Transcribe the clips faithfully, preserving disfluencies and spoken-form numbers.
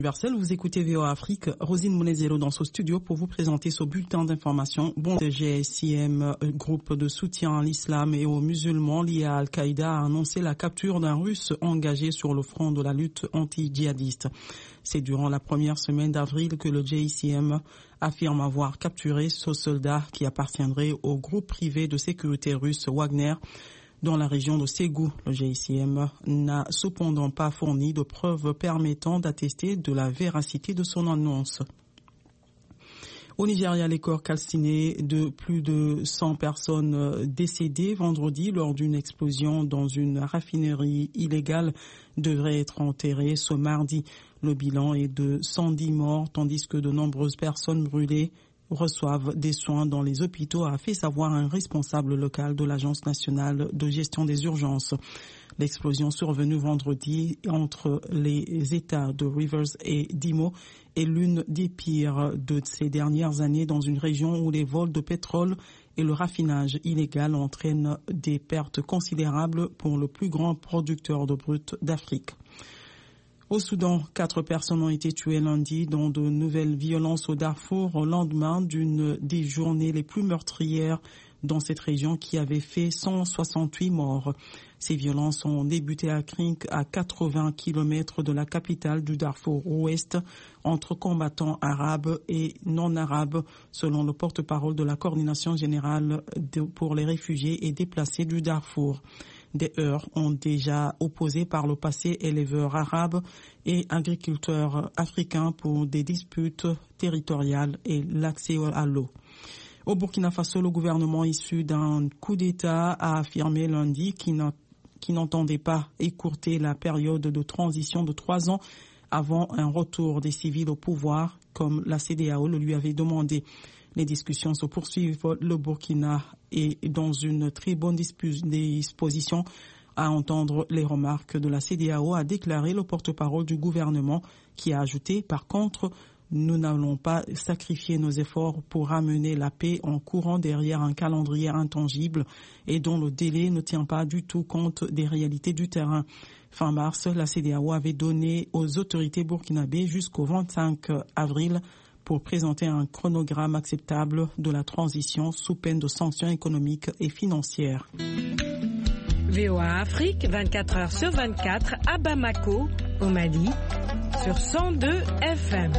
Universel, vous écoutez V O A Afrique, Rosine Monezero dans ce studio pour vous présenter ce bulletin d'information. Bon, le G S I M, groupe de soutien à l'islam et aux musulmans liés à Al-Qaïda, a annoncé la capture d'un Russe engagé sur le front de la lutte anti-djihadiste. C'est durant la première semaine d'avril que le G S I M affirme avoir capturé ce soldat qui appartiendrait au groupe privé de sécurité russe Wagner dans la région de Ségou. Le G S I M n'a cependant pas fourni de preuves permettant d'attester de la véracité de son annonce. Au Nigeria, les corps calcinés de plus de cent personnes décédées vendredi lors d'une explosion dans une raffinerie illégale devraient être enterrés ce mardi. Le bilan est de cent dix morts, tandis que de nombreuses personnes brûlées reçoivent des soins dans les hôpitaux, a fait savoir un responsable local de l'Agence nationale de gestion des urgences. L'explosion survenue vendredi entre les États de Rivers et d'Imo est l'une des pires de ces dernières années dans une région où les vols de pétrole et le raffinage illégal entraînent des pertes considérables pour le plus grand producteur de brut d'Afrique. Au Soudan, quatre personnes ont été tuées lundi dans de nouvelles violences au Darfour au lendemain d'une des journées les plus meurtrières dans cette région qui avait fait cent soixante-huit morts. Ces violences ont débuté à Krink, à quatre-vingts kilomètres de la capitale du Darfour ouest, entre combattants arabes et non-arabes, selon le porte-parole de la coordination générale pour les réfugiés et déplacés du Darfour. Des heurts ont déjà opposé par le passé éleveurs arabes et agriculteurs africains pour des disputes territoriales et l'accès à l'eau. Au Burkina Faso, le gouvernement issu d'un coup d'État a affirmé lundi qu'il n'entendait pas écourter la période de transition de trois ans avant un retour des civils au pouvoir, comme la C D A O le lui avait demandé. Les discussions se poursuivent. Le Burkina est dans une très bonne disposition à entendre les remarques de la C D A O, a déclaré le porte-parole du gouvernement, qui a ajouté, par contre, nous n'allons pas sacrifier nos efforts pour ramener la paix en courant derrière un calendrier intangible et dont le délai ne tient pas du tout compte des réalités du terrain. Fin mars, la C D A O avait donné aux autorités burkinabées jusqu'au vingt-cinq avril pour présenter un chronogramme acceptable de la transition sous peine de sanctions économiques et financières. V O A Afrique, vingt-quatre heures sur vingt-quatre, à Bamako, au Mali, sur cent deux F M.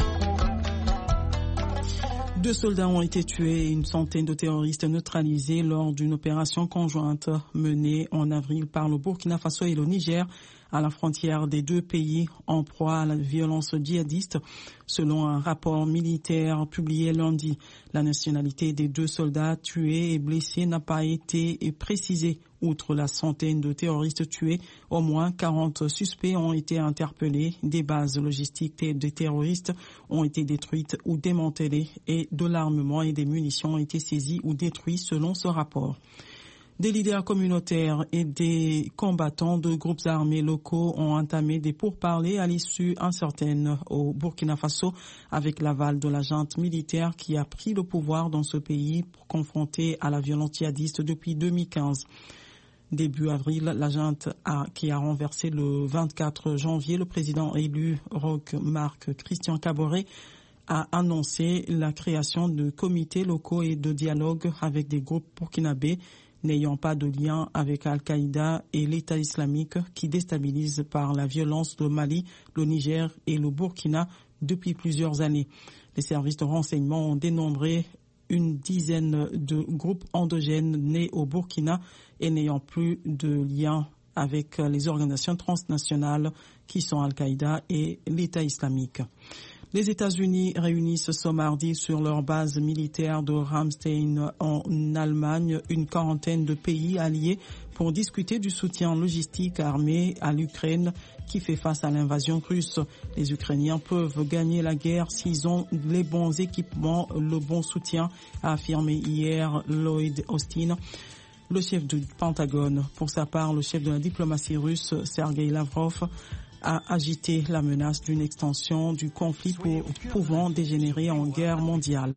Deux soldats ont été tués et une centaine de terroristes neutralisés lors d'une opération conjointe menée en avril par le Burkina Faso et le Niger à la frontière des deux pays en proie à la violence djihadiste. Selon un rapport militaire publié lundi, la nationalité des deux soldats tués et blessés n'a pas été précisée. Outre la centaine de terroristes tués, au moins quarante suspects ont été interpellés. Des bases logistiques des terroristes ont été détruites ou démantelées et de l'armement et des munitions ont été saisis ou détruits selon ce rapport. Des leaders communautaires et des combattants de groupes armés locaux ont entamé des pourparlers à l'issue incertaine au Burkina Faso avec l'aval de la junte militaire qui a pris le pouvoir dans ce pays pour confronter à la violence djihadiste depuis deux mille quinze. Début avril, la junte a, qui a renversé le vingt-quatre janvier le président élu Roch Marc Christian Kaboré a annoncé la création de comités locaux et de dialogue avec des groupes burkinabés n'ayant pas de lien avec Al-Qaïda et l'État islamique qui déstabilisent par la violence le Mali, le Niger et le Burkina depuis plusieurs années. Les services de renseignement ont dénombré une dizaine de groupes endogènes nés au Burkina et n'ayant plus de lien avec les organisations transnationales qui sont Al-Qaïda et l'État islamique. Les États-Unis réunissent ce mardi sur leur base militaire de Ramstein en Allemagne une quarantaine de pays alliés pour discuter du soutien logistique armé à l'Ukraine qui fait face à l'invasion russe. Les Ukrainiens peuvent gagner la guerre s'ils ont les bons équipements, le bon soutien, a affirmé hier Lloyd Austin, le chef du Pentagone. Pour sa part, le chef de la diplomatie russe, Sergei Lavrov, a agité la menace d'une extension du conflit pour, pouvant dégénérer en guerre mondiale.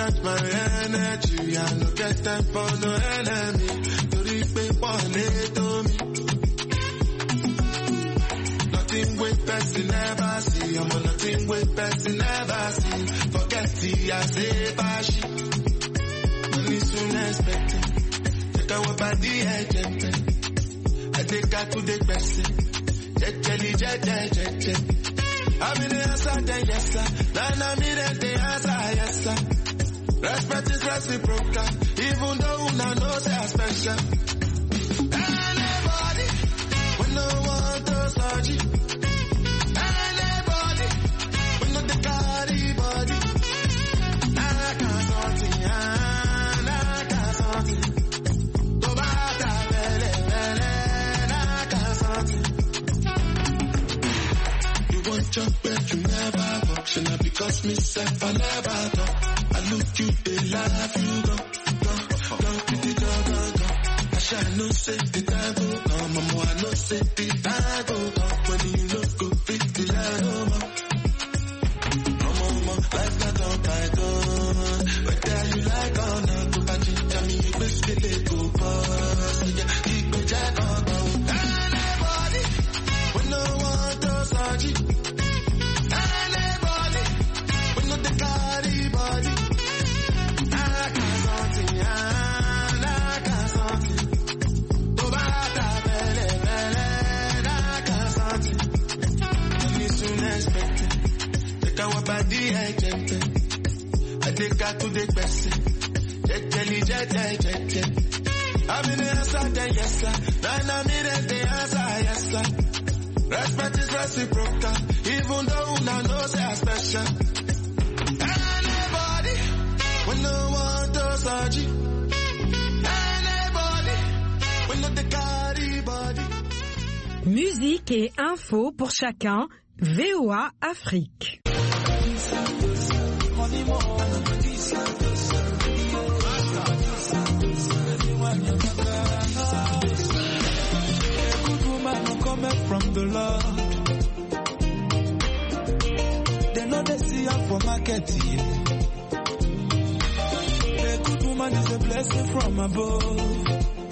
recharge my energy. I no get time for no enemy. To reach me one to me. Nothing with person never see. I'm on nothing with person never see. Forget the I say bashi. Money soon expected. Take away by the agent. I take her to the best. Jet jelly, jet jet jet jet. I'm in the answer, then yes sir. Then I'm in the answer, yes sir. Respect is reciprocal, even though I know they are special. Anybody, when no one does surgery. Anybody, when no the carry body. I can't something, I can't something. Go back to bele, bele, I can't something. You want jump but you never walk. Should not because myself I never talk. I look you, they laugh, you go, go, go, go, go, go, go. I shall no say the time go come, mama, I no say the time go come. When you look go fit the line, oh, mama. Mama, mama, life not on my gun. Whether you like or not, to buy ginger, me, you wish the leg go pass. So yeah, keep me jack on, go. Anybody, when no one does surgery. Anybody, when no the carry body. I take her to the best. Jet jelly, jet jet jet jet. I'm in the answer, then yes sir. Then I'm in the answer, yes sir. Respect is reciprocal, even though I know they are special. Anybody, when no one does surgery. Anybody, when no the carry body. Musique et info pour chacun. V O A Afrique. From the Lord, they know they see her for market here. A good woman is a blessing from above.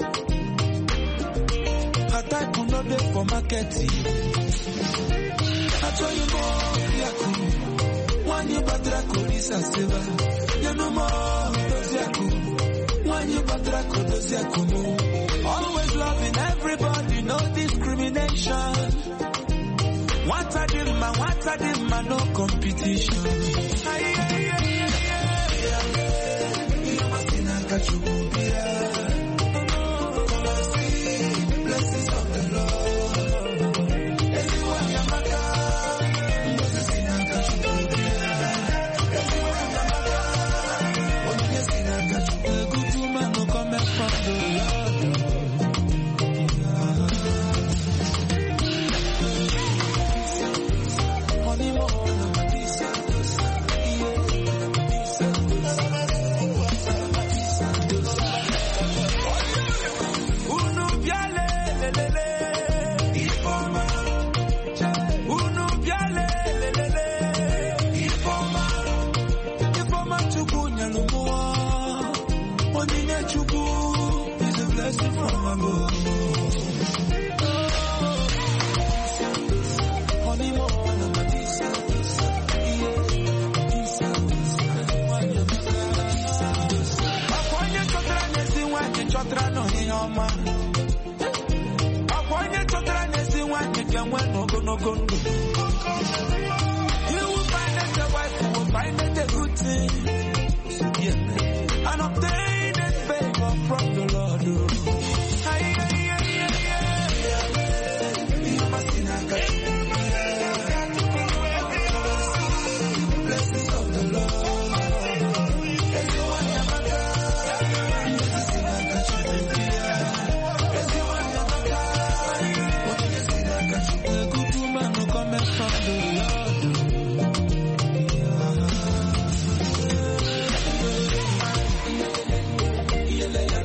Her type will not be for market here. I told you more, Yaku. One you batra kolisa seva. You know more, those Yaku. One you batra kodos Yaku. Always loving everybody, no discrimination. What I did, man, what I did, man, no competition. Aye, aye, aye, aye, aye. You must be not got you, come and see the blessings of the Lord. Everywhere you are, you must be not got you, everywhere you are, you must be not got you. A good woman no come from the Lord. Akwanye totra nesi wanye kemwe no gono gondo.